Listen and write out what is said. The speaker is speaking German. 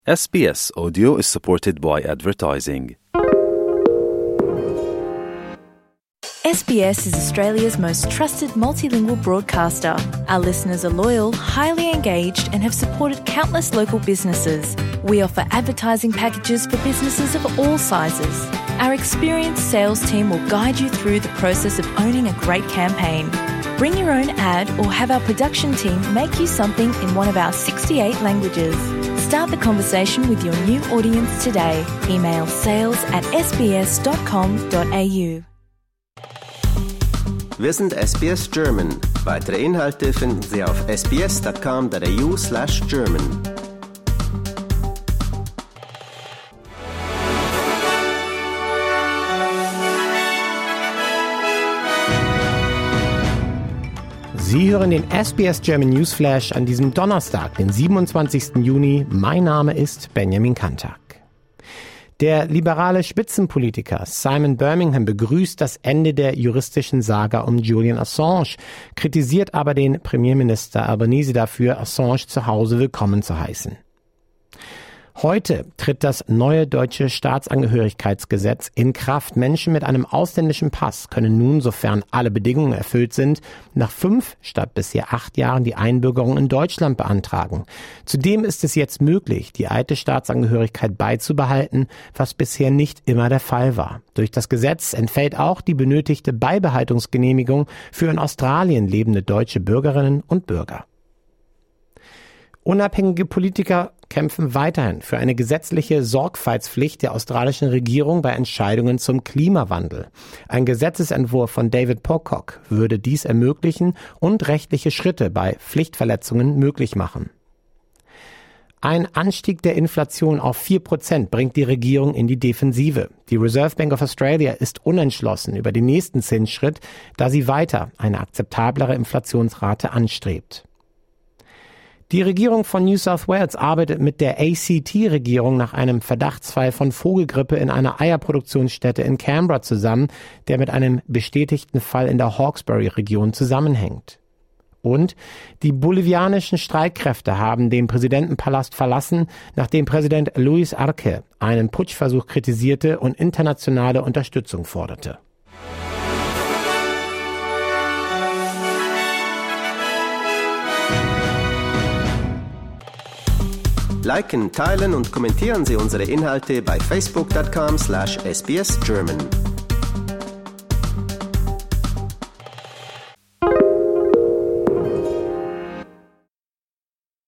SBS Audio is supported by advertising. SBS is Australia's most trusted multilingual broadcaster. Our listeners are loyal, highly engaged, and have supported countless local businesses. We offer advertising packages for businesses of all sizes. Our experienced sales team will guide you through the process of owning a great campaign. Bring your own ad or have our production team make you something in one of our 68 languages. Start the conversation with your new audience today. Email sales@sbs.com.au. Wir sind SBS German. Weitere Inhalte finden Sie auf sbs.com.au/German. Sie hören den SBS German Newsflash an diesem Donnerstag, den 27. Juni. Mein Name ist Benjamin Kantak. Der liberale Spitzenpolitiker Simon Birmingham begrüßt das Ende der juristischen Saga um Julian Assange, kritisiert aber den Premierminister Albanese dafür, Assange zu Hause willkommen zu heißen. Heute tritt das neue deutsche Staatsangehörigkeitsgesetz in Kraft. Menschen mit einem ausländischen Pass können nun, sofern alle Bedingungen erfüllt sind, nach 5 statt bisher 8 Jahren die Einbürgerung in Deutschland beantragen. Zudem ist es jetzt möglich, die alte Staatsangehörigkeit beizubehalten, was bisher nicht immer der Fall war. Durch das Gesetz entfällt auch die benötigte Beibehaltungsgenehmigung für in Australien lebende deutsche Bürgerinnen und Bürger. Unabhängige Politiker kämpfen weiterhin für eine gesetzliche Sorgfaltspflicht der australischen Regierung bei Entscheidungen zum Klimawandel. Ein Gesetzesentwurf von David Pocock würde dies ermöglichen und rechtliche Schritte bei Pflichtverletzungen möglich machen. Ein Anstieg der Inflation auf 4% bringt die Regierung in die Defensive. Die Reserve Bank of Australia ist unentschlossen über den nächsten Zinsschritt, da sie weiter eine akzeptablere Inflationsrate anstrebt. Die Regierung von New South Wales arbeitet mit der ACT-Regierung nach einem Verdachtsfall von Vogelgrippe in einer Eierproduktionsstätte in Canberra zusammen, der mit einem bestätigten Fall in der Hawkesbury-Region zusammenhängt. Und die bolivianischen Streitkräfte haben den Präsidentenpalast verlassen, nachdem Präsident Luis Arce einen Putschversuch kritisierte und internationale Unterstützung forderte. Liken, teilen und kommentieren Sie unsere Inhalte bei facebook.com/sbsgerman.